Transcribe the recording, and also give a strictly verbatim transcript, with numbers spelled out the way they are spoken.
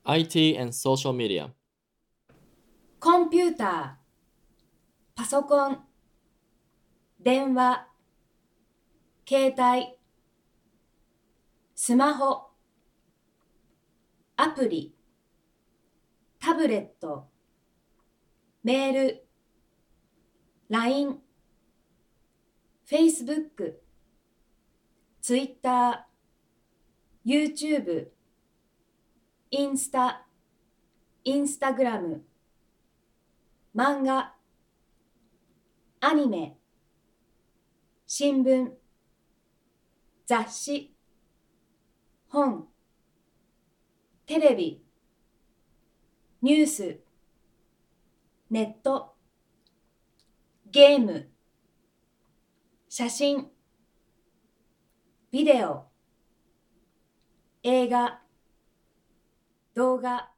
アイティー and social media. コンピューター、パソコン、電話、携帯、スマホ、アプリ、タブレット、メール、ライン、Facebook、Twitter、YouTube、インスタ、インスタグラム、漫画、アニメ、新聞、雑誌、本、テレビ、ニュース、ネット、ゲーム、写真、ビデオ、映画、動画、